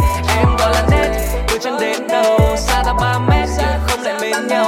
Em gọi là nét, từ chân đến đầu xa ta 3 mét nhưng không lại mến nhau.